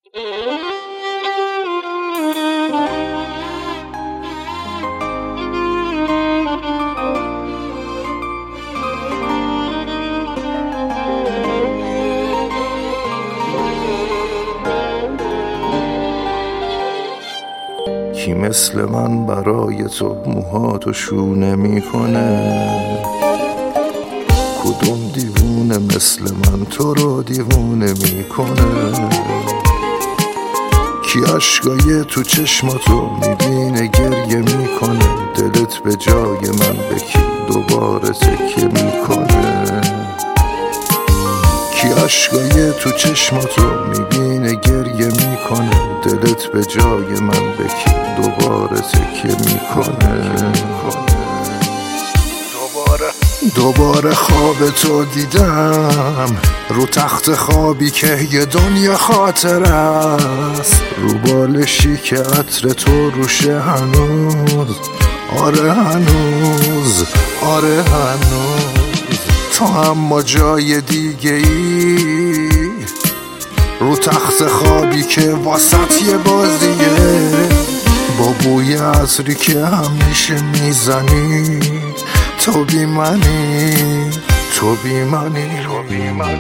کی مثل من برای تو موهاتو شونه میکنه؟ کدوم دیوونه مثل من تو رو دیوونه میکنه؟ کی عشقای تو چشماتو میبینه گریه میکنه؟ دلت به جای من به کی دوباره تکیه میکنه؟ کی عشقای تو چشماتو میبینه گریه میکنه؟ دلت به جای من به کی دوباره تکیه میکنه؟ دوباره خواب تو دیدم رو تخت خوابی که یه دنیا خاطر است، رو بالشی که عطر تو روشه هنوز. آره هنوز، آره هنوز تو اما جای دیگه ای، رو تخت خوابی که واسط یه بازیه، با بوی عطری که همیشه میزنی. تو بی منی، تو بی منی، تو بی منی.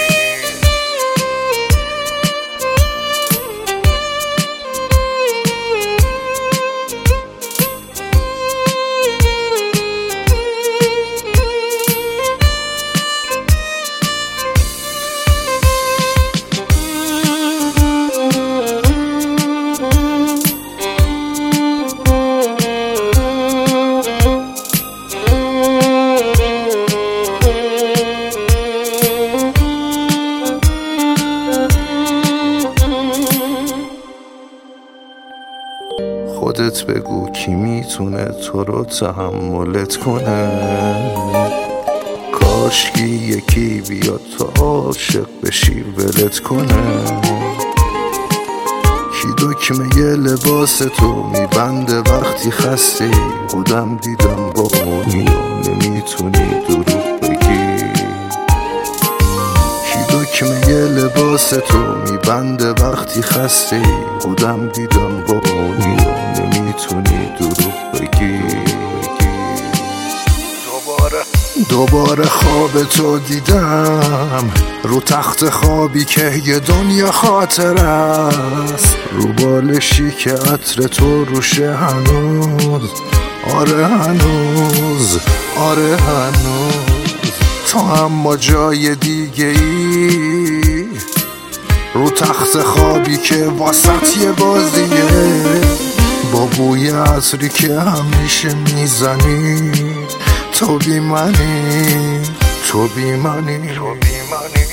خودت بگو کی میتونه تو رو تحملت کنه؟ کاشکی یکی بیاد تا عاشق بشی ولت کنه. کی دکمه یه لباس تو میبنده وقتی خستی؟ خودم دیدم با اونی و نمیتونی دروغ بگی. کی دکمه یه لباس تو میبنده وقتی خستی؟ خودم دیدم با اونی و نمیتونی دروغ بگی. دوباره خواب تو دیدم رو تخت خوابی که یه دنیا خاطر است، رو بالشی که عطر تو روشه هنوز. آره هنوز، آره هنوز تو اما جای دیگه ای، رو تخت خوابی که واسط یه بازیه، با بوی عطری که همیشه میزنی. تو بی منی، تو بی منی، تو بی منی.